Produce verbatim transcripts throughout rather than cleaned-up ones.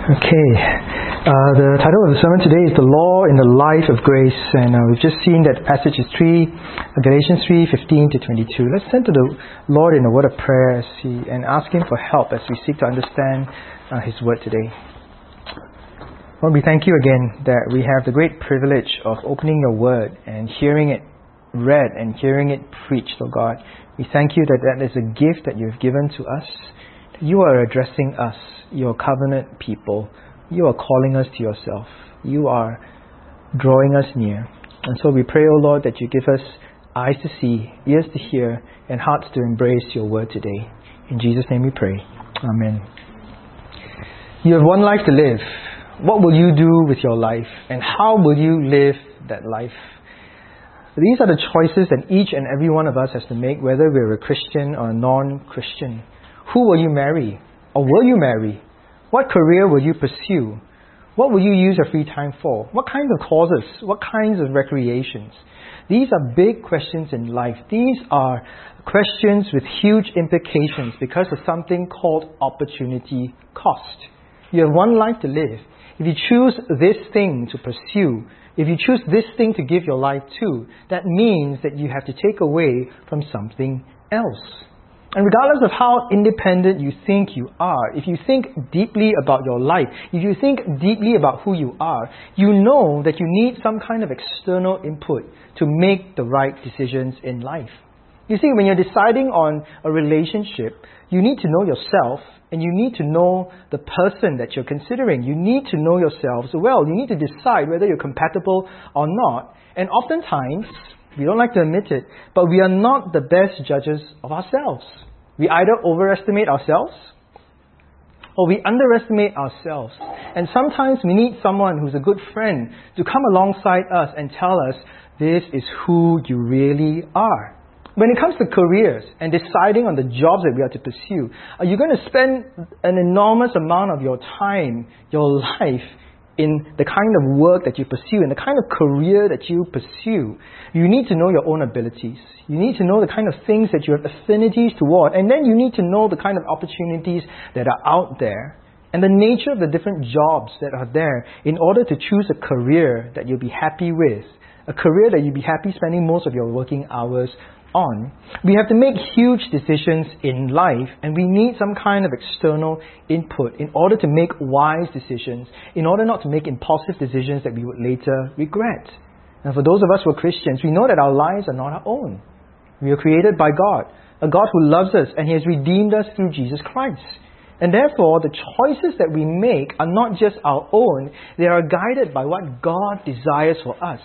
Okay, uh, the title of the sermon today is The Law in the Life of Grace, and uh, we've just seen that passage is three, Galatians three, fifteen to twenty-two. Let's turn to the Lord in a word of prayer see, and ask Him for help as we seek to understand uh, His word today. Lord, we thank you again that we have the great privilege of opening your word and hearing it read and hearing it preached, oh God. We thank you that that is a gift that you've given to us. You are addressing us, your covenant people. You are calling us to yourself. You are drawing us near. And so we pray, O Lord, that you give us eyes to see, ears to hear, and hearts to embrace your word today. In Jesus' name we pray. Amen. You have one life to live. What will you do with your life? And how will you live that life? These are the choices that each and every one of us has to make, whether we're a Christian or a non-Christian. Who will you marry? Or will you marry? What career will you pursue? What will you use your free time for? What kinds of causes? What kinds of recreations? These are big questions in life. These are questions with huge implications because of something called opportunity cost. You have one life to live. If you choose this thing to pursue, if you choose this thing to give your life to, that means that you have to take away from something else. And regardless of how independent you think you are, if you think deeply about your life, if you think deeply about who you are, you know that you need some kind of external input to make the right decisions in life. You see, when you're deciding on a relationship, you need to know yourself and you need to know the person that you're considering. You need to know yourselves well. You need to decide whether you're compatible or not. And oftentimes, we don't like to admit it, but we are not the best judges of ourselves. We either overestimate ourselves or we underestimate ourselves. And sometimes we need someone who's a good friend to come alongside us and tell us, this is who you really are. When it comes to careers and deciding on the jobs that we are to pursue, are you going to spend an enormous amount of your time, your life, in the kind of work that you pursue, in the kind of career that you pursue? You need to know your own abilities. You need to know the kind of things that you have affinities toward. And then you need to know the kind of opportunities that are out there and the nature of the different jobs that are there in order to choose a career that you'll be happy with, a career that you'll be happy spending most of your working hours on. We have to make huge decisions in life, and we need some kind of external input in order to make wise decisions, in order not to make impulsive decisions that we would later regret. And for those of us who are Christians, we know that our lives are not our own. We are created by God, a God who loves us, and He has redeemed us through Jesus Christ. And therefore, the choices that we make are not just our own, they are guided by what God desires for us.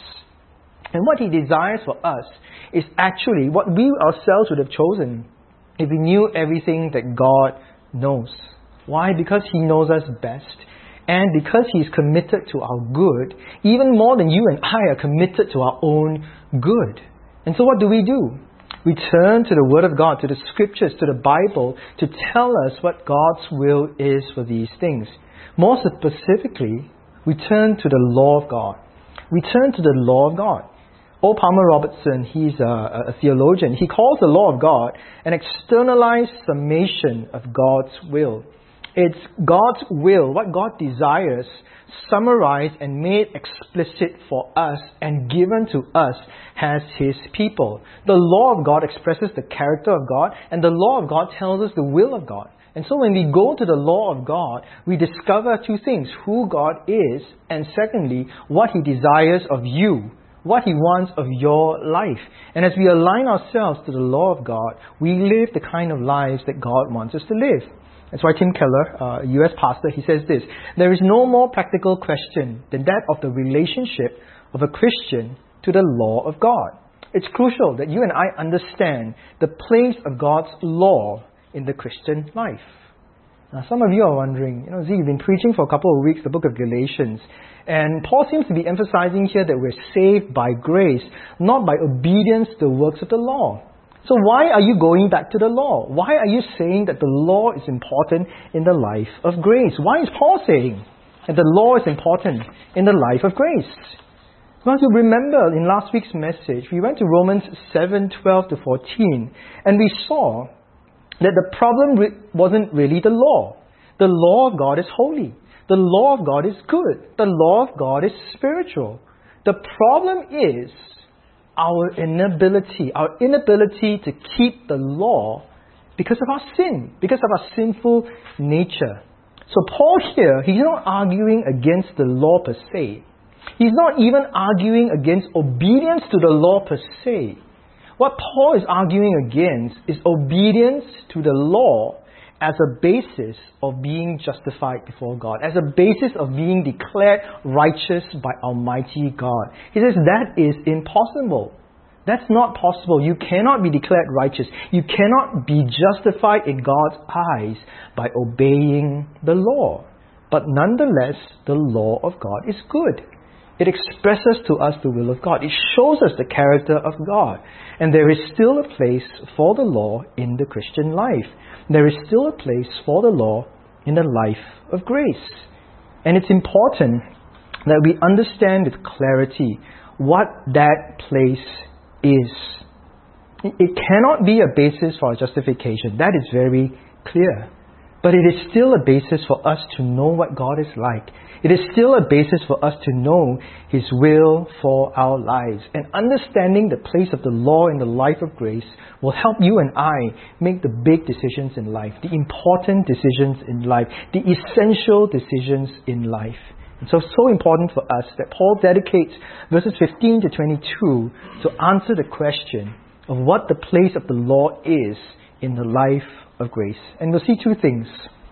And what He desires for us is actually what we ourselves would have chosen if we knew everything that God knows. Why? Because He knows us best. And because He is committed to our good, even more than you and I are committed to our own good. And so what do we do? We turn to the Word of God, to the Scriptures, to the Bible, to tell us what God's will is for these things. More specifically, we turn to the law of God. We turn to the law of God. O. Palmer Robertson, he's a, a theologian. He calls the law of God an externalized summation of God's will. It's God's will, what God desires, summarized and made explicit for us and given to us as His people. The law of God expresses the character of God, and the law of God tells us the will of God. And so when we go to the law of God, we discover two things: who God is, and secondly, what He desires of you, what He wants of your life. And as we align ourselves to the law of God, we live the kind of lives that God wants us to live. That's why Tim Keller, uh, a U S pastor, he says this: there is no more practical question than that of the relationship of a Christian to the law of God. It's crucial that you and I understand the place of God's law in the Christian life. Now, some of you are wondering, you know, Z, you've been preaching for a couple of weeks the book of Galatians, and Paul seems to be emphasizing here that we're saved by grace, not by obedience to the works of the law. So why are you going back to the law? Why are you saying that the law is important in the life of grace? Why is Paul saying that the law is important in the life of grace? Well, you remember in last week's message, we went to Romans seven, twelve to fourteen, and we saw that the problem wasn't really the law. The law of God is holy. The law of God is good. The law of God is spiritual. The problem is our inability, our inability to keep the law because of our sin, because of our sinful nature. So Paul here, he's not arguing against the law per se. He's not even arguing against obedience to the law per se. What Paul is arguing against is obedience to the law as a basis of being justified before God, as a basis of being declared righteous by Almighty God. He says that is impossible. That's not possible. You cannot be declared righteous. You cannot be justified in God's eyes by obeying the law. But nonetheless, the law of God is good. It expresses to us the will of God. It shows us the character of God. And there is still a place for the law in the Christian life. There is still a place for the law in the life of grace. And it's important that we understand with clarity what that place is. It cannot be a basis for our justification. That is very clear. But it is still a basis for us to know what God is like. It is still a basis for us to know His will for our lives. And understanding the place of the law in the life of grace will help you and I make the big decisions in life, the important decisions in life, the essential decisions in life. And so, so important for us that Paul dedicates verses fifteen to twenty-two to answer the question of what the place of the law is in the life of grace. And we'll see two things.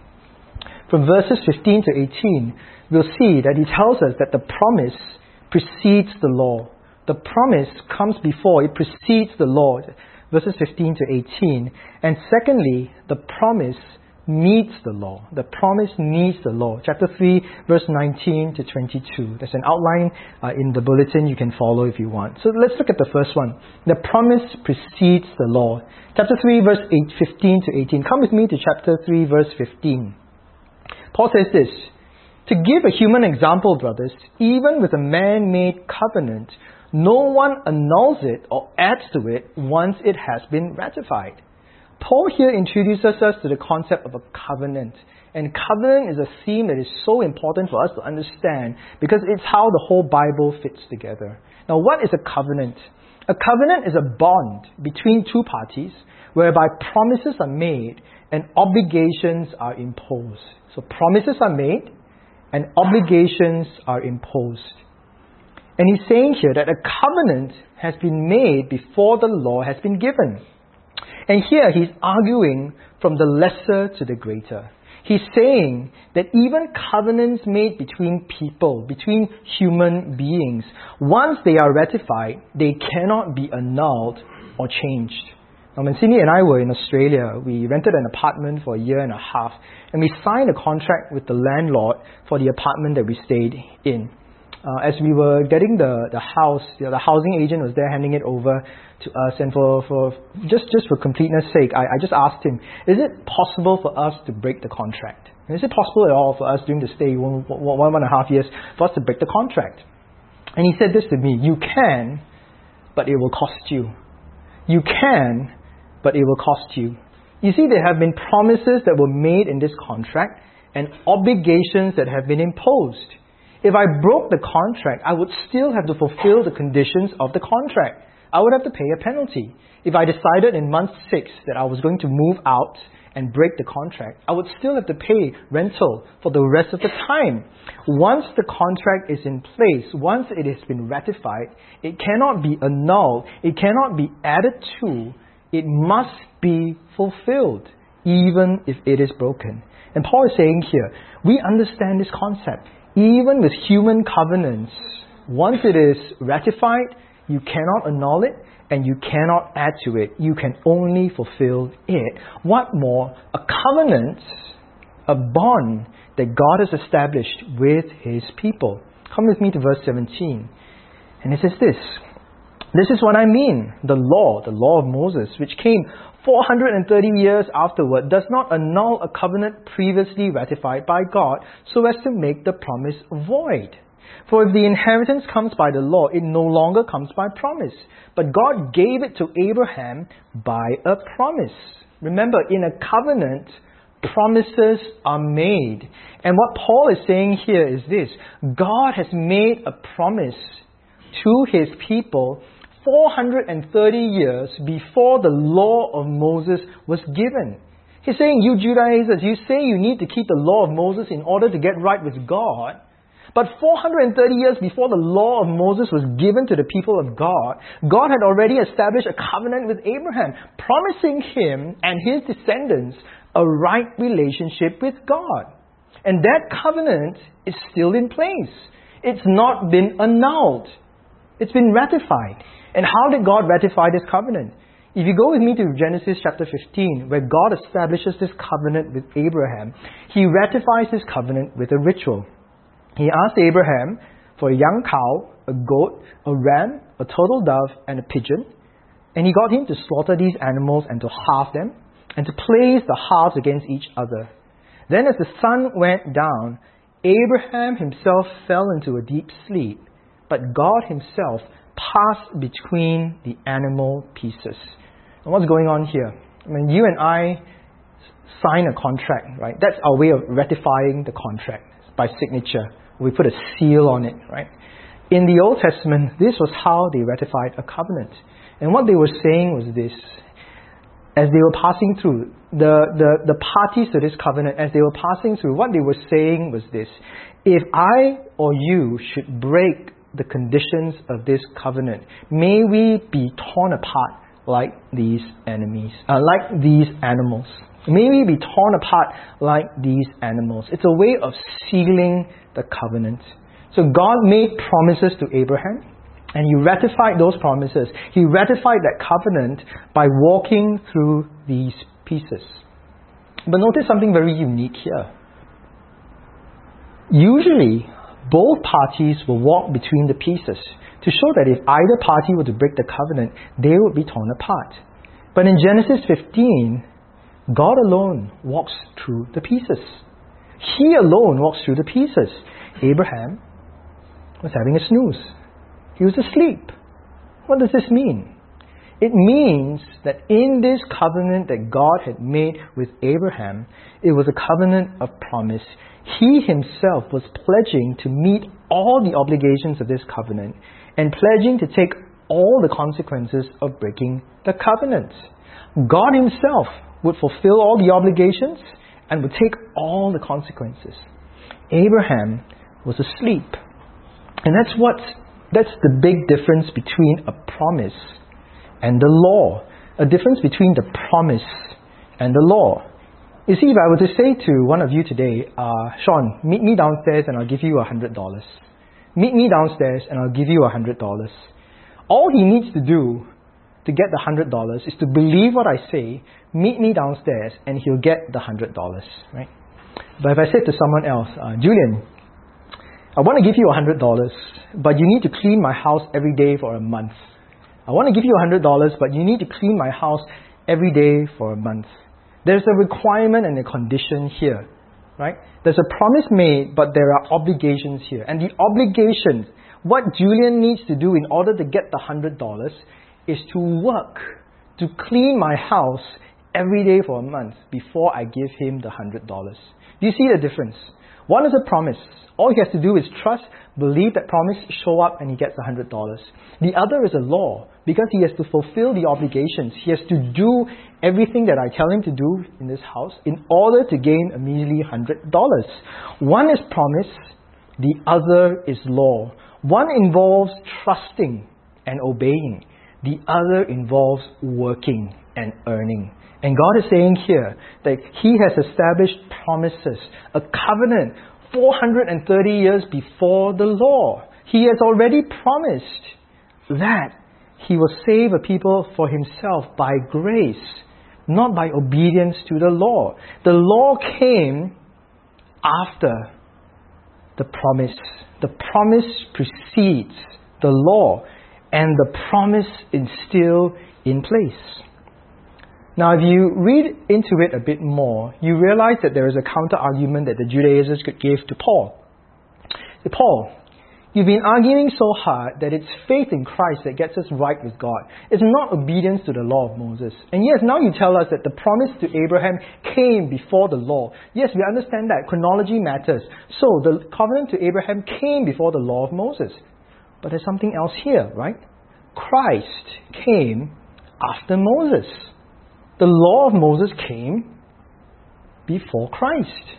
From verses fifteen to eighteen, we'll see that he tells us that the promise precedes the law. The promise comes before, it precedes the law. Verses fifteen to eighteen. And secondly, the promise needs the law. The promise needs the law. Chapter three, verse nineteen to twenty-two. There's an outline uh, in the bulletin you can follow if you want. So let's look at the first one. The promise precedes the law. Chapter three, verse eight, fifteen to eighteen. Come with me to chapter three, verse fifteen. Paul says this, "To give a human example, brothers, even with a man-made covenant, no one annuls it or adds to it once it has been ratified." Paul here introduces us to the concept of a covenant. And covenant is a theme that is so important for us to understand because it's how the whole Bible fits together. Now, what is a covenant? A covenant is a bond between two parties whereby promises are made and obligations are imposed. So promises are made and obligations are imposed. And he's saying here that a covenant has been made before the law has been given. And here he's arguing from the lesser to the greater. He's saying that even covenants made between people, between human beings, once they are ratified, they cannot be annulled or changed. Now, when Cindy and I were in Australia, we rented an apartment for a year and a half, and we signed a contract with the landlord for the apartment that we stayed in. Uh, as we were getting the, the house, you know, the housing agent was there handing it over to us, and for, for just, just for completeness sake, I, I just asked him, is it possible for us to break the contract? And is it possible at all for us during the stay, one, one, one and a half years, for us to break the contract? And he said this to me, you can, but it will cost you. You can, but it will cost you. You see, there have been promises that were made in this contract and obligations that have been imposed. If I broke the contract, I would still have to fulfill the conditions of the contract. I would have to pay a penalty. If I decided in month six that I was going to move out and break the contract, I would still have to pay rental for the rest of the time. Once the contract is in place, once it has been ratified, it cannot be annulled. It cannot be added to. It must be fulfilled, even if it is broken. And Paul is saying here, we understand this concept. Even with human covenants, once it is ratified, you cannot annul it and you cannot add to it. You can only fulfill it. What more? A covenant, a bond that God has established with His people. Come with me to verse seventeen. And it says this, "This is what I mean. The law, the law of Moses, which came four hundred thirty years afterward, does not annul a covenant previously ratified by God so as to make the promise void. For if the inheritance comes by the law, it no longer comes by promise. But God gave it to Abraham by a promise." Remember, in a covenant, promises are made. And what Paul is saying here is this: God has made a promise to His people four hundred thirty years before the law of Moses was given. He's saying, you Judaizers, you say you need to keep the law of Moses in order to get right with God. But four hundred thirty years before the law of Moses was given to the people of God, God had already established a covenant with Abraham, promising him and his descendants a right relationship with God. And that covenant is still in place. It's not been annulled. It's been ratified. And how did God ratify this covenant? If you go with me to Genesis chapter fifteen, where God establishes this covenant with Abraham, He ratifies this covenant with a ritual. He asked Abraham for a young cow, a goat, a ram, a turtle dove, and a pigeon. And he got him to slaughter these animals and to halve them, and to place the halves against each other. Then as the sun went down, Abraham himself fell into a deep sleep, but God Himself passed between the animal pieces. And what's going on here? I mean, you and I sign a contract, right? That's our way of ratifying the contract, by signature. We put a seal on it, right? In the Old Testament, this was how they ratified a covenant. And what they were saying was this: as they were passing through, the, the, the parties to this covenant, as they were passing through, what they were saying was this: if I or you should break the conditions of this covenant, may we be torn apart like these enemies, uh, like these animals. May we be torn apart like these animals. It's a way of sealing the covenant. So God made promises to Abraham, and He ratified those promises. He ratified that covenant by walking through these pieces. But notice something very unique here. Usually, both parties will walk between the pieces to show that if either party were to break the covenant, they would be torn apart. But in Genesis fifteen, God alone walks through the pieces. He alone walks through the pieces. Abraham was having a snooze. He was asleep. What does this mean? It means that in this covenant that God had made with Abraham, it was a covenant of promise. He Himself was pledging to meet all the obligations of this covenant and pledging to take all the consequences of breaking the covenant. God Himself would fulfill all the obligations and would take all the consequences. Abraham was asleep. And that's what that's the big difference between a promise and the law. A difference between the promise and the law. You see, if I were to say to one of you today, uh, Sean, meet me downstairs and I'll give you a hundred dollars. Meet me downstairs and I'll give you a hundred dollars. All he needs to do to get the hundred dollars is to believe what I say, meet me downstairs, and he'll get the hundred dollars, right? But if I said to someone else, uh, Julian, I want to give you a hundred dollars, but you need to clean my house every day for a month. I want to give you a hundred dollars, but you need to clean my house every day for a month. There's a requirement and a condition here, right? There's a promise made, but there are obligations here. And the obligations, what Julian needs to do in order to get the hundred dollars is to work, to clean my house every day for a month before I give him the hundred dollars. Do you see the difference? One is a promise. All he has to do is trust, believe that promise, show up, and he gets the hundred dollars. The other is a law, because he has to fulfill the obligations. He has to do everything that I tell him to do in this house in order to gain a measly hundred dollars. One is promise, the other is law. One involves trusting and obeying. The other involves working and earning. And God is saying here that He has established promises, a covenant, four hundred thirty years before the law. He has already promised that He will save a people for Himself by grace, not by obedience to the law. The law came after the promise. The promise precedes the law, and the promise is still in place. Now, if you read into it a bit more, you realize that there is a counter-argument that the Judaizers could give to Paul. Say, Paul, You've been arguing so hard that it's faith in Christ that gets us right with God. It's not obedience to the law of Moses. And yes, now you tell us that the promise to Abraham came before the law. Yes, we understand that. Chronology matters. So, the covenant to Abraham came before the law of Moses. But there's something else here, right? Christ came after Moses. The law of Moses came before Christ.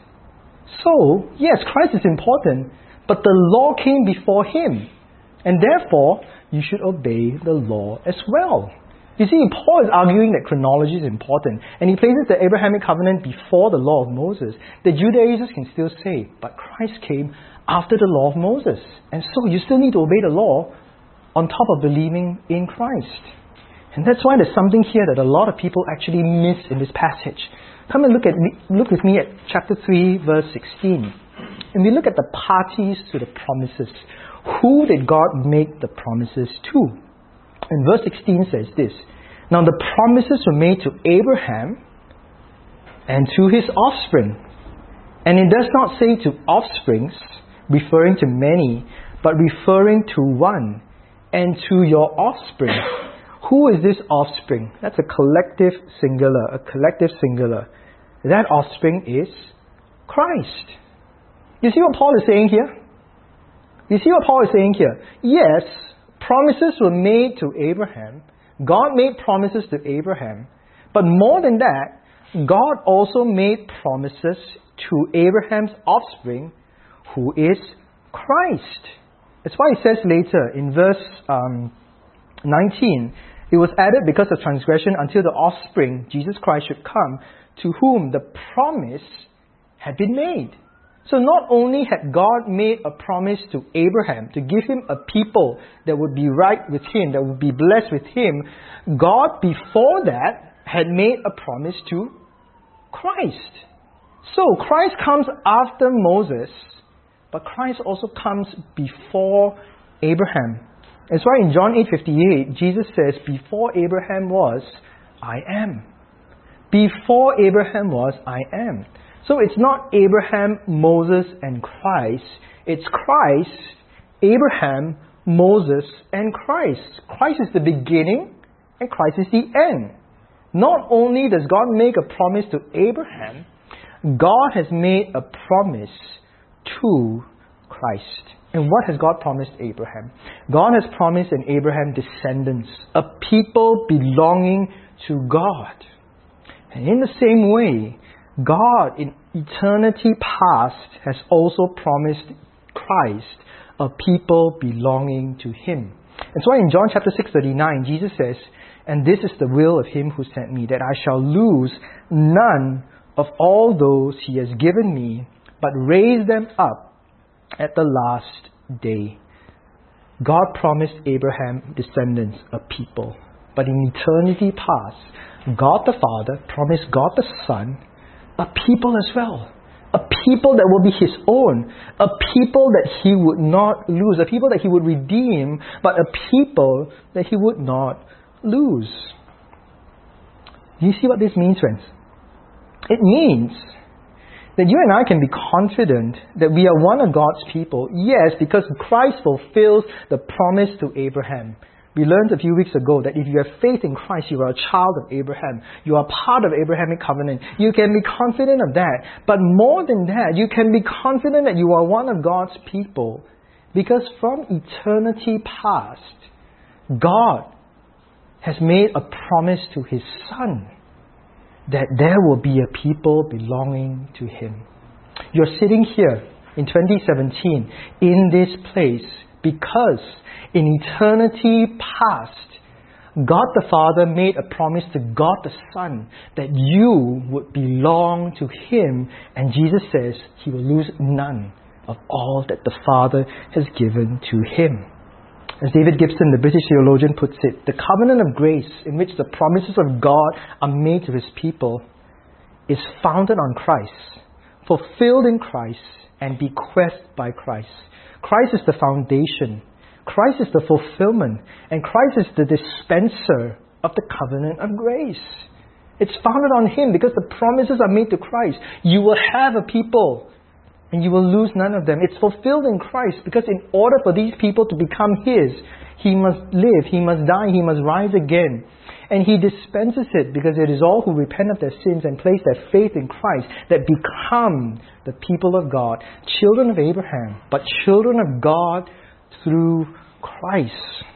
So, yes, Christ is important, but the law came before him. And therefore, you should obey the law as well. You see, Paul is arguing that chronology is important. And he places the Abrahamic covenant before the law of Moses. The Judaizers can still say, but Christ came after the law of Moses. And so you still need to obey the law on top of believing in Christ. And that's why there's something here that a lot of people actually miss in this passage. Come and look at me, look with me at chapter three, verse sixteen. And we look at the parties to the promises. Who did God make the promises to? And verse sixteen says this. Now the promises were made to Abraham and to his offspring. And it does not say to offsprings, referring to many, but referring to one, and to your offspring. Who is this offspring? That's a collective singular, a collective singular. That offspring is Christ. You see what Paul is saying here? You see what Paul is saying here? Yes, promises were made to Abraham. God made promises to Abraham. But more than that, God also made promises to Abraham's offspring, who is Christ. That's why it says later in verse um, nineteen, it was added because of transgression until the offspring, Jesus Christ, should come, to whom the promise had been made. So not only had God made a promise to Abraham to give him a people that would be right with him, that would be blessed with him, God before that had made a promise to Christ. So Christ comes after Moses, but Christ also comes before Abraham. That's why in John eight fifty-eight, Jesus says, before Abraham was, I am. Before Abraham was, I am. So it's not Abraham, Moses, and Christ. It's Christ, Abraham, Moses, and Christ. Christ is the beginning, and Christ is the end. Not only does God make a promise to Abraham, God has made a promise to Christ. And what has God promised Abraham? God has promised an Abraham descendants, a people belonging to God. And in the same way, God in eternity past has also promised Christ, a people belonging to Him. And so in John chapter six thirty-nine, Jesus says, and this is the will of Him who sent me, that I shall lose none of all those He has given me, but raise them up at the last day. God promised Abraham descendants, a people. But in eternity past, God the Father promised God the Son a people as well. A people that will be His own. A people that He would not lose. A people that He would redeem, but a people that He would not lose. Do you see what this means, friends? It means that you and I can be confident that we are one of God's people. Yes, because Christ fulfills the promise to Abraham. We learned a few weeks ago that if you have faith in Christ, you are a child of Abraham. You are part of Abrahamic covenant. You can be confident of that. But more than that, you can be confident that you are one of God's people. Because from eternity past, God has made a promise to His Son that there will be a people belonging to Him. You're sitting here in twenty seventeen in this place because in eternity past, God the Father made a promise to God the Son that you would belong to Him, and Jesus says He will lose none of all that the Father has given to Him. As David Gibson, the British theologian, puts it, the covenant of grace in which the promises of God are made to His people is founded on Christ, fulfilled in Christ, and bequeathed by Christ. Christ is the foundation. Christ is the fulfillment. And Christ is the dispenser of the covenant of grace. It's founded on Him because the promises are made to Christ. You will have a people and you will lose none of them. It's fulfilled in Christ, because in order for these people to become His, He must live, He must die, He must rise again. And He dispenses it because it is all who repent of their sins and place their faith in Christ that become the people of God, children of Abraham, but children of God through Christ.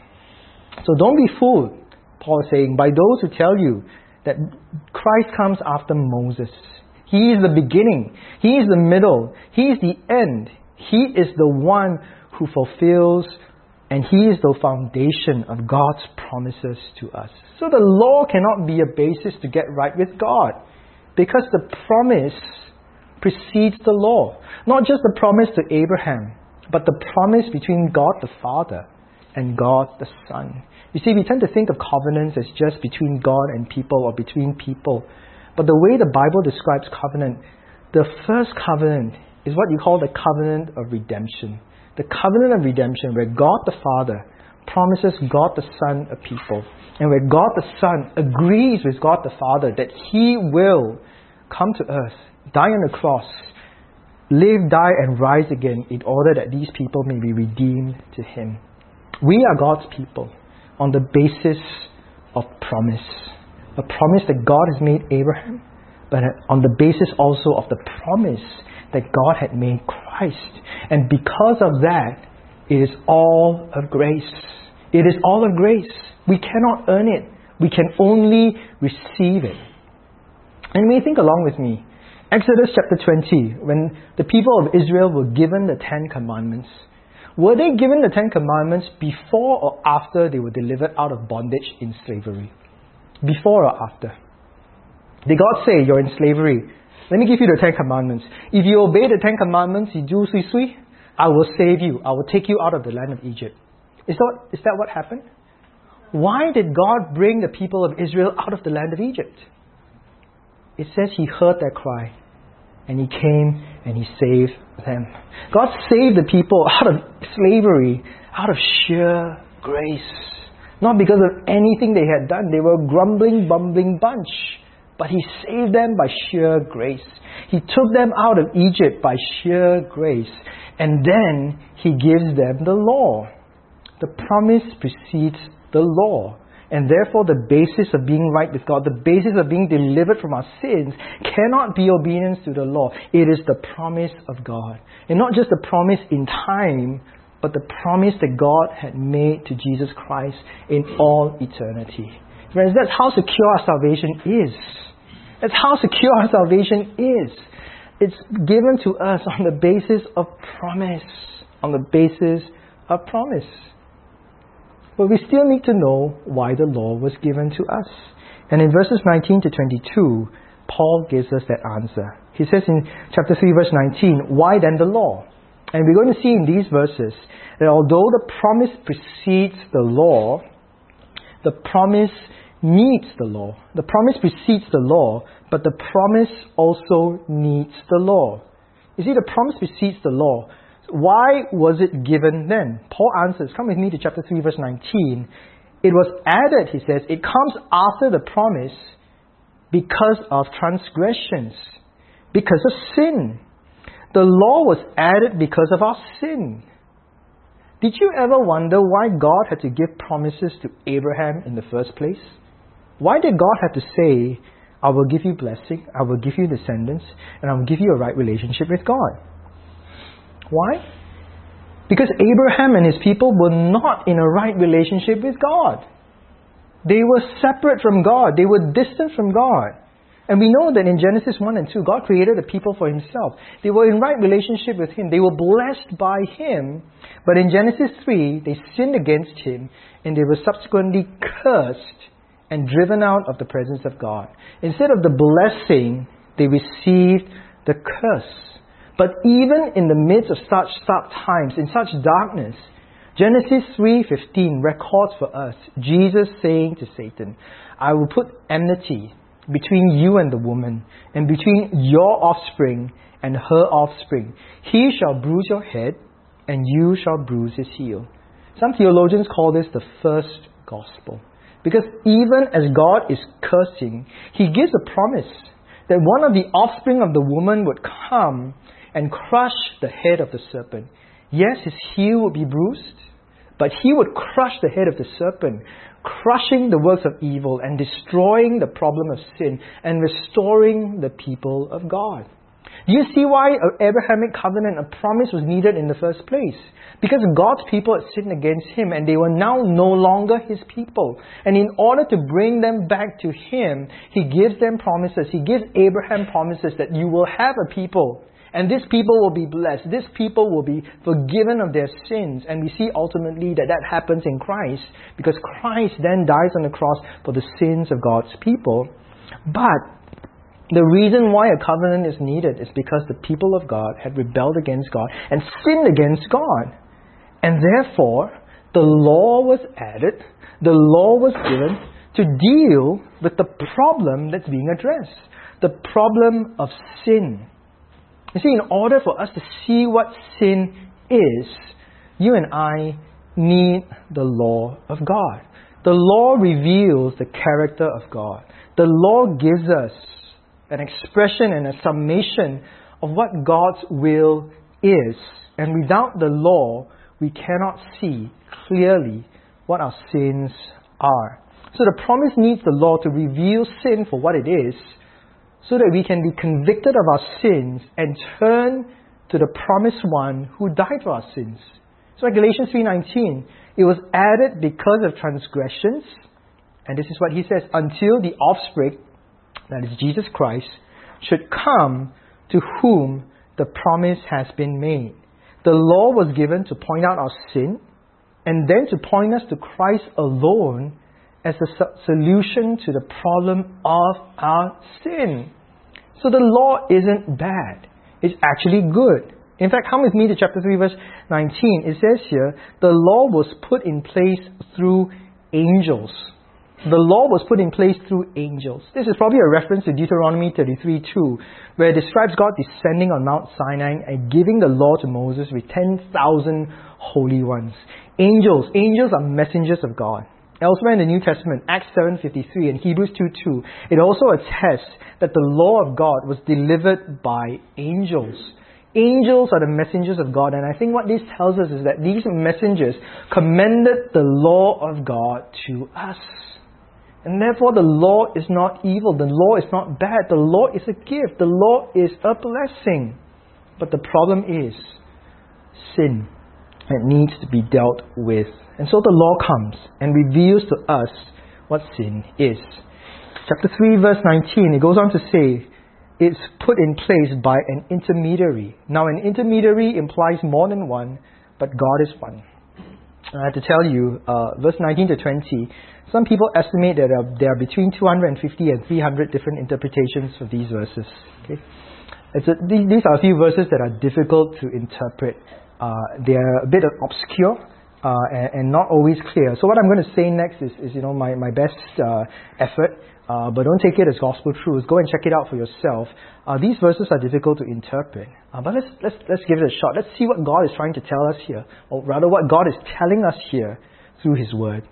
So don't be fooled, Paul is saying, by those who tell you that Christ comes after Moses. He is the beginning. He is the middle. He is the end. He is the one who fulfills, and He is the foundation of God's promises to us. So the law cannot be a basis to get right with God, because the promise precedes the law. Not just the promise to Abraham, but the promise between God the Father and God the Son. You see, we tend to think of covenants as just between God and people, or between people. But the way the Bible describes covenant, the first covenant is what you call the covenant of redemption. The covenant of redemption, where God the Father promises God the Son a people, and where God the Son agrees with God the Father that He will come to earth, die on the cross, live, die, and rise again in order that these people may be redeemed to Him. We are God's people on the basis of promise. A promise that God has made Abraham, but on the basis also of the promise that God had made Christ. And because of that, it is all of grace. It is all of grace. We cannot earn it. We can only receive it. And you may think along with me. Exodus chapter twenty, when the people of Israel were given the Ten Commandments, were they given the Ten Commandments before or after they were delivered out of bondage in slavery? Before or after? Did God say, you're in slavery, let me give you the Ten Commandments. If you obey the Ten Commandments, you do sui sui, I will save you. I will take you out of the land of Egypt. Is that, is that what happened? Why did God bring the people of Israel out of the land of Egypt? It says He heard their cry, and He came and He saved them. God saved the people out of slavery, out of sheer grace. Not because of anything they had done. They were a grumbling, bumbling bunch. But He saved them by sheer grace. He took them out of Egypt by sheer grace. And then He gives them the law. The promise precedes the law. And therefore the basis of being right with God, the basis of being delivered from our sins, cannot be obedience to the law. It is the promise of God. And not just the promise in time, but the promise that God had made to Jesus Christ in all eternity. Friends, that's how secure our salvation is. That's how secure our salvation is. It's given to us on the basis of promise. On the basis of promise. But we still need to know why the law was given to us. And in verses nineteen to twenty-two, Paul gives us that answer. He says in chapter three, verse nineteen, why then the law? And we're going to see in these verses that although the promise precedes the law, the promise needs the law. The promise precedes the law, but the promise also needs the law. You see, the promise precedes the law. Why was it given then? Paul answers, come with me to chapter three, verse nineteen. It was added, he says, it comes after the promise because of transgressions, because of sin. The law was added because of our sin. Did you ever wonder why God had to give promises to Abraham in the first place? Why did God have to say, I will give you blessing, I will give you descendants, and I will give you a right relationship with God? Why? Because Abraham and his people were not in a right relationship with God. They were separate from God. They were distant from God. And we know that in Genesis one and two, God created a people for Himself. They were in right relationship with Him. They were blessed by Him. But in Genesis three, they sinned against Him, and they were subsequently cursed and driven out of the presence of God. Instead of the blessing, they received the curse. But even in the midst of such dark times, in such darkness, Genesis three fifteen records for us Jesus saying to Satan, I will put enmity between you and the woman, and between your offspring and her offspring. He shall bruise your head, and you shall bruise his heel. Some theologians call this the first gospel. Because even as God is cursing, He gives a promise that one of the offspring of the woman would come and crush the head of the serpent. Yes, his heel would be bruised, but he would crush the head of the serpent, crushing the works of evil and destroying the problem of sin and restoring the people of God. Do you see why an Abrahamic covenant, a promise, was needed in the first place? Because God's people had sinned against Him and they were now no longer His people. And in order to bring them back to Him, He gives them promises. He gives Abraham promises that you will have a people. And this people will be blessed. This people will be forgiven of their sins. And we see ultimately that that happens in Christ, because Christ then dies on the cross for the sins of God's people. But the reason why a covenant is needed is because the people of God had rebelled against God and sinned against God. And therefore, the law was added, the law was given to deal with the problem that's being addressed, the problem of sin. You see, in order for us to see what sin is, you and I need the law of God. The law reveals the character of God. The law gives us an expression and a summation of what God's will is. And without the law, we cannot see clearly what our sins are. So the promise needs the law to reveal sin for what it is, so that we can be convicted of our sins and turn to the promised one who died for our sins. So in Galatians three nineteen, it was added because of transgressions. And this is what he says, until the offspring, that is Jesus Christ, should come, to whom the promise has been made. The law was given to point out our sin, and then to point us to Christ alone as the so- solution to the problem of our sin. So the law isn't bad. It's actually good. In fact, come with me to chapter three, verse nineteen. It says here, the law was put in place through angels. The law was put in place through angels. This is probably a reference to Deuteronomy thirty-three two, where it describes God descending on Mount Sinai and giving the law to Moses with ten thousand holy ones. Angels. Angels are messengers of God. Elsewhere in the New Testament, Acts seven fifty-three and Hebrews two two, it also attests that the law of God was delivered by angels. Angels are the messengers of God, and I think what this tells us is that these messengers commended the law of God to us. And therefore the law is not evil, the law is not bad, the law is a gift, the law is a blessing. But the problem is sin. It needs to be dealt with. And so the law comes and reveals to us what sin is. Chapter three, verse nineteen, it goes on to say, it's put in place by an intermediary. Now, an intermediary implies more than one, but God is one. I have to tell you, uh, verse nineteen to twenty, some people estimate that there are, there are between two hundred fifty and three hundred different interpretations of these verses. Okay? It's a, these, these are a few verses that are difficult to interpret. Uh, they are a bit obscure uh, and, and not always clear. So what I'm going to say next is, is you know, my, my best uh, effort. Uh, but don't take it as gospel truth. Go and check it out for yourself. Uh, these verses are difficult to interpret. Uh, but let's, let's, let's give it a shot. Let's see what God is trying to tell us here. Or rather, what God is telling us here through His Word.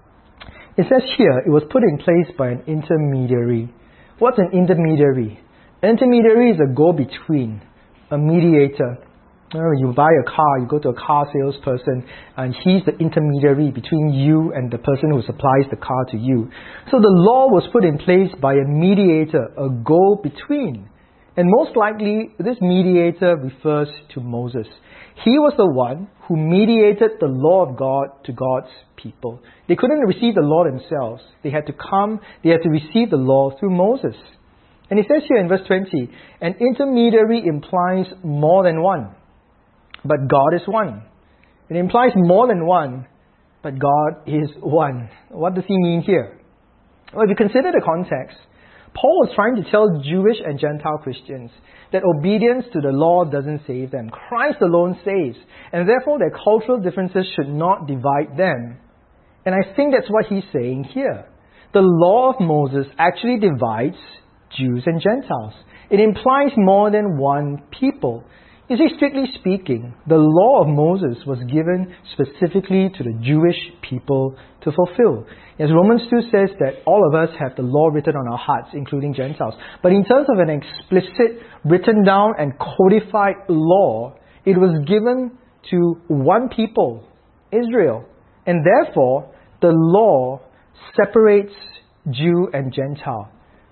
It says here, it was put in place by an intermediary. What's an intermediary? An intermediary is a go-between, a mediator. You know, you buy a car, you go to a car salesperson, and he's the intermediary between you and the person who supplies the car to you. So the law was put in place by a mediator, a go-between. And most likely, this mediator refers to Moses. He was the one who mediated the law of God to God's people. They couldn't receive the law themselves. They had to come, they had to receive the law through Moses. And it says here in verse twenty, an intermediary implies more than one. But God is one. It implies more than one, but God is one. What does he mean here? Well, if you consider the context, Paul is trying to tell Jewish and Gentile Christians that obedience to the law doesn't save them. Christ alone saves. And therefore their cultural differences should not divide them. And I think that's what he's saying here. The law of Moses actually divides Jews and Gentiles. It implies more than one people. You see, strictly speaking, the law of Moses was given specifically to the Jewish people to fulfill. As Romans two says that all of us have the law written on our hearts, including Gentiles. But in terms of an explicit, written down and codified law, it was given to one people, Israel. And therefore, the law separates Jew and Gentile,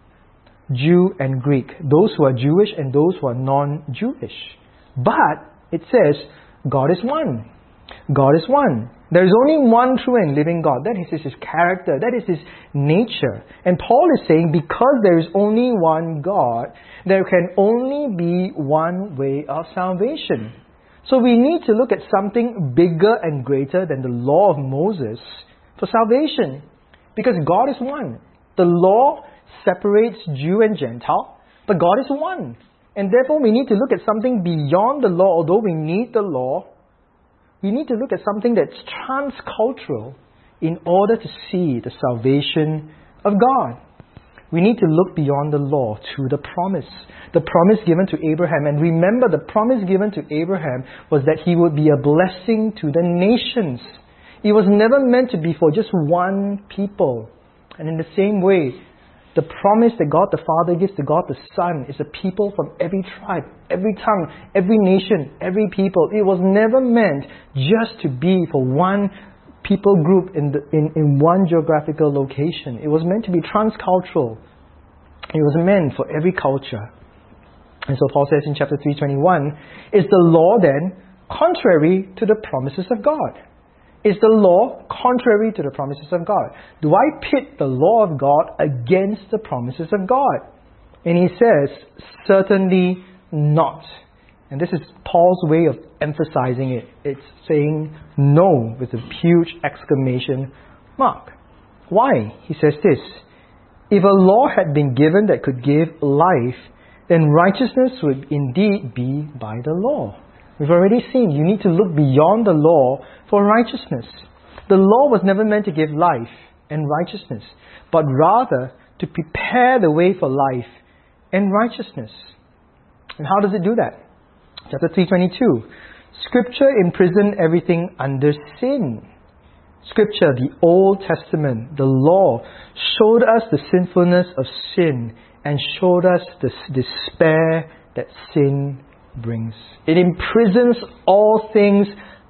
Jew and Greek, those who are Jewish and those who are non-Jewish. But it says, God is one. God is one. There is only one true and living God. That is His character. That is His nature. And Paul is saying, because there is only one God, there can only be one way of salvation. So we need to look at something bigger and greater than the law of Moses for salvation. Because God is one. The law separates Jew and Gentile, but God is one. And therefore we need to look at something beyond the law. Although we need the law, we need to look at something that's transcultural in order to see the salvation of God. We need to look beyond the law to the promise. The promise given to Abraham. And remember, the promise given to Abraham was that he would be a blessing to the nations. It was never meant to be for just one people. And in the same way, the promise that God the Father gives to God the Son is a people from every tribe, every tongue, every nation, every people. It was never meant just to be for one people group in, the, in, in one geographical location. It was meant to be transcultural. It was meant for every culture. And so Paul says in chapter three twenty-one, is the law then contrary to the promises of God? Is the law contrary to the promises of God? Do I pit the law of God against the promises of God? And he says, certainly not. And this is Paul's way of emphasizing it. It's saying no with a huge exclamation mark. Why? He says this, if a law had been given that could give life, then righteousness would indeed be by the law. We've already seen you need to look beyond the law for righteousness. The law was never meant to give life and righteousness, but rather to prepare the way for life and righteousness. And how does it do that? Chapter three twenty-two. Scripture imprisoned everything under sin. Scripture, the Old Testament, the law, showed us the sinfulness of sin and showed us the despair that sin brings. It imprisons all things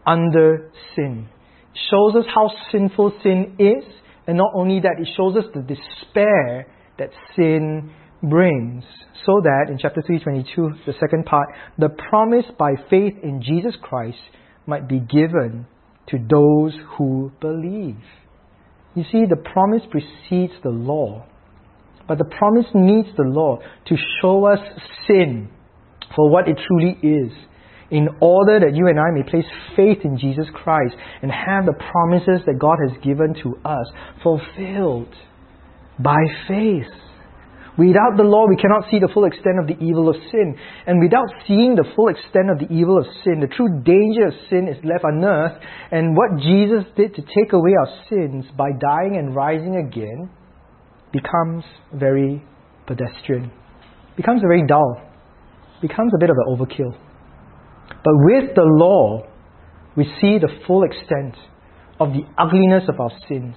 under sin. It shows us how sinful sin is, and not only that, it shows us the despair that sin brings. So that in chapter three twenty-two, the second part, the promise by faith in Jesus Christ might be given to those who believe. You see, the promise precedes the law, but the promise needs the law to show us sin for what it truly is, in order that you and I may place faith in Jesus Christ and have the promises that God has given to us fulfilled by faith. Without the law, we cannot see the full extent of the evil of sin. And without seeing the full extent of the evil of sin, the true danger of sin is left unearthed. And what Jesus did to take away our sins by dying and rising again becomes very pedestrian, becomes very dull, becomes a bit of an overkill. But with the law, we see the full extent of the ugliness of our sins.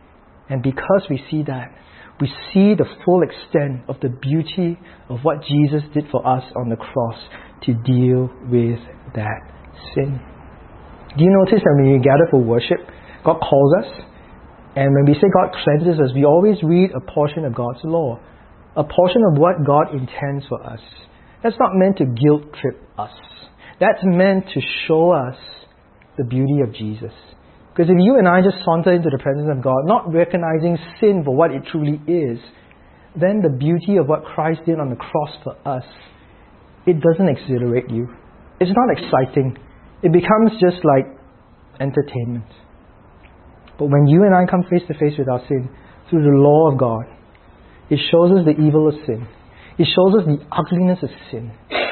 And because we see that, we see the full extent of the beauty of what Jesus did for us on the cross to deal with that sin. Do you notice that when we gather for worship, God calls us? And when we say God cleanses us, we always read a portion of God's law, a portion of what God intends for us. That's not meant to guilt trip us. That's meant to show us the beauty of Jesus. Because if you and I just saunter into the presence of God, not recognizing sin for what it truly is, then the beauty of what Christ did on the cross for us, it doesn't exhilarate you. It's not exciting. It becomes just like entertainment. But when you and I come face to face with our sin through the law of God, it shows us the evil of sin. It shows us the ugliness of sin.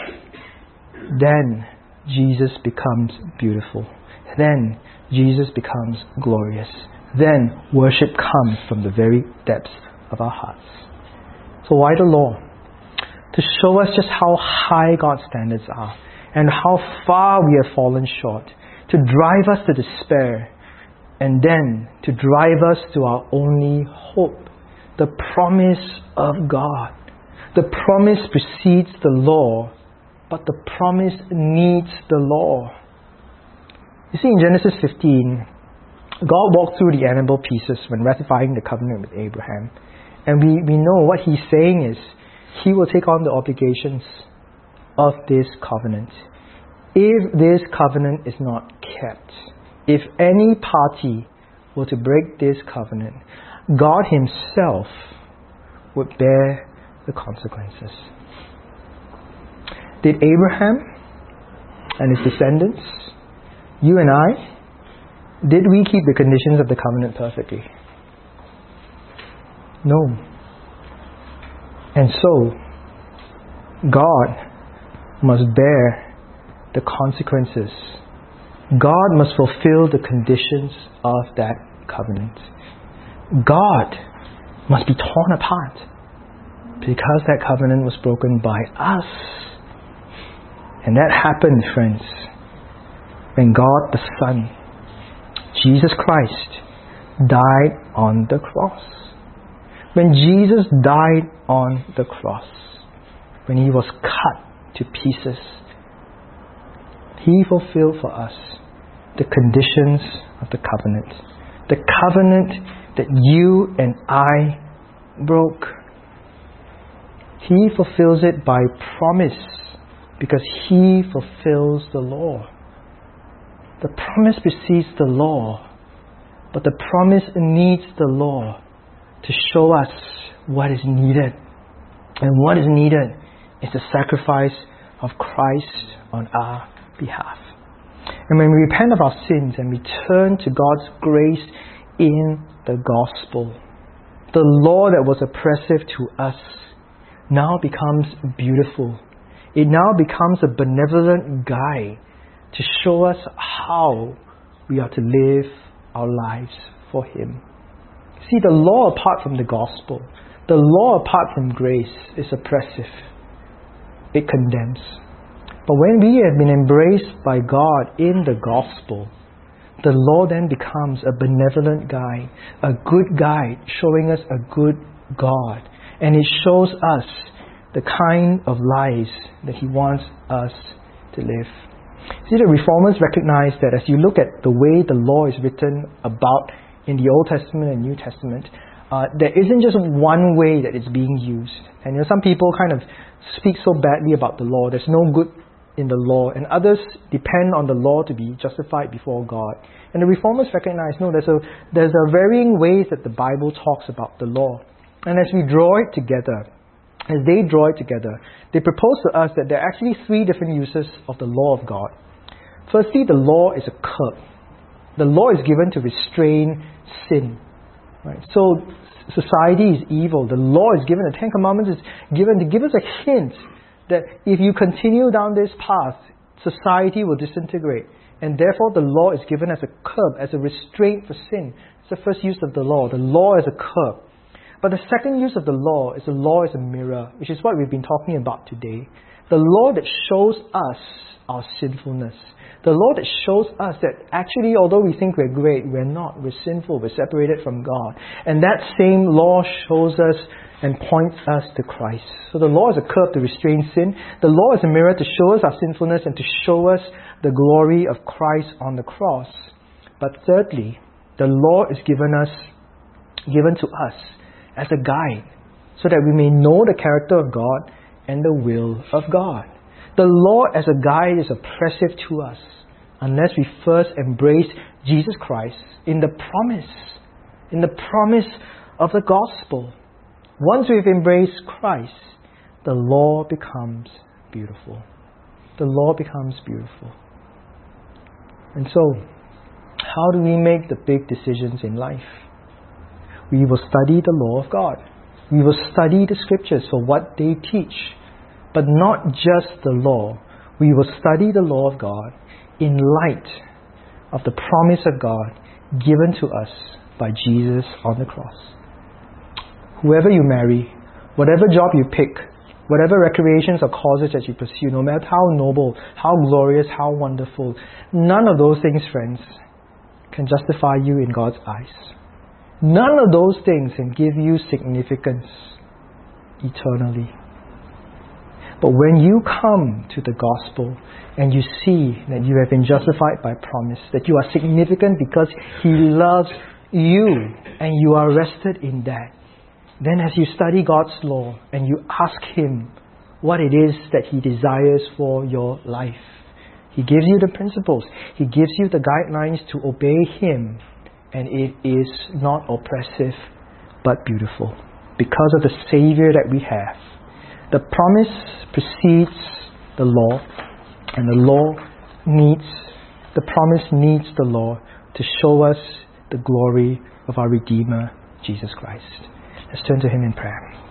Then Jesus becomes beautiful. Then Jesus becomes glorious. Then worship comes from the very depths of our hearts. So why the law? To show us just how high God's standards are and how far we have fallen short, to drive us to despair, and then to drive us to our only hope, the promise of God. The promise precedes the law, but the promise needs the law. You see, in Genesis fifteen, God walked through the animal pieces when ratifying the covenant with Abraham. And we, we know what He's saying is, He will take on the obligations of this covenant. If this covenant is not kept, if any party were to break this covenant, God Himself would bear the consequences. Did Abraham and his descendants, you and I, did we keep the conditions of the covenant perfectly? No. And so, God must bear the consequences. God must fulfill the conditions of that covenant. God must be torn apart because that covenant was broken by us. And that happened, friends, when God the Son, Jesus Christ, died on the cross. When Jesus died on the cross, when He was cut to pieces, He fulfilled for us the conditions of the covenant. The covenant that you and I broke. He fulfills it by promise because He fulfills the law. The promise precedes the law, but the promise needs the law to show us what is needed. And what is needed is the sacrifice of Christ on our behalf. And when we repent of our sins and we turn to God's grace in the gospel, the law that was oppressive to us now becomes beautiful. It now becomes a benevolent guide to show us how we are to live our lives for Him. See, the law apart from the gospel, the law apart from grace is oppressive. It condemns. But when we have been embraced by God in the gospel, the law then becomes a benevolent guide, a good guide showing us a good God. And it shows us the kind of lives that He wants us to live. See, the Reformers recognize that as you look at the way the law is written about in the Old Testament and New Testament, uh, there isn't just one way that it's being used. And you know, some people kind of speak so badly about the law. There's no good in the law, and others depend on the law to be justified before God. And the Reformers recognize, no, there's a there's a varying ways that the Bible talks about the law. And as we draw it together, as they draw it together, they propose to us that there are actually three different uses of the law of God. Firstly, the law is a curb. The law is given to restrain sin. Right? So society is evil. The law is given, the Ten Commandments is given to give us a hint that if you continue down this path, society will disintegrate. And therefore the law is given as a curb, as a restraint for sin. It's the first use of the law. The law is a curb. But the second use of the law is the law is a mirror, which is what we've been talking about today. The law that shows us our sinfulness. The law that shows us that actually, although we think we're great, we're not. We're sinful. We're separated from God. And that same law shows us and points us to Christ. So the law is a curb to restrain sin. The law is a mirror to show us our sinfulness and to show us the glory of Christ on the cross. But thirdly, the law is given us, given to us as a guide, so that we may know the character of God and the will of God. The law as a guide is oppressive to us unless we first embrace Jesus Christ in the promise, in the promise of the gospel. Once we've embraced Christ, the law becomes beautiful. The law becomes beautiful. And so, how do we make the big decisions in life? We will study the law of God. We will study the scriptures for what they teach. But not just the law. We will study the law of God in light of the promise of God given to us by Jesus on the cross. Whoever you marry, whatever job you pick, Whatever recreations or causes that you pursue, no matter how noble, how glorious, how wonderful, none of those things, friends, can justify you in God's eyes. None of those things can give you significance eternally. But when you come to the gospel and you see that you have been justified by promise, that you are significant because He loves you and you are rested in that, then as you study God's law and you ask Him what it is that He desires for your life, He gives you the principles, He gives you the guidelines to obey Him, and it is not oppressive but beautiful because of the Savior that we have. The promise precedes the law, and the law needs, the promise needs the law to show us the glory of our Redeemer, Jesus Christ. Let's turn to Him in prayer.